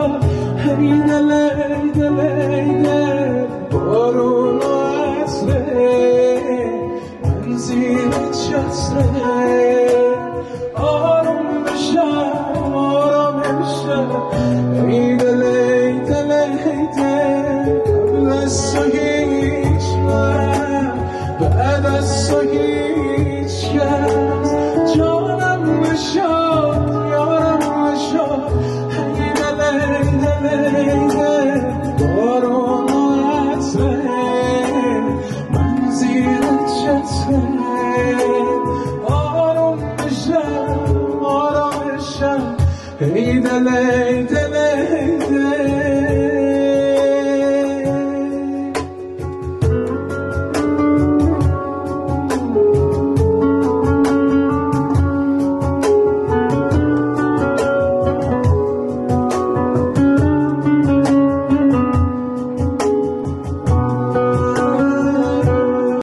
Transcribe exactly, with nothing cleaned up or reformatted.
شد ای دل ای دل ای دل بارون و عطره من زیر چتره آروم بشم آرام بشم ای دل ای دل ای دل قبل از تو هیچ من بعد از تو هیچ کس جانم بشد یارم بشد ای دل ای دل ای دل بارون و عطره من زیر چتره آروم بشم آرام بشم ای دل ای دل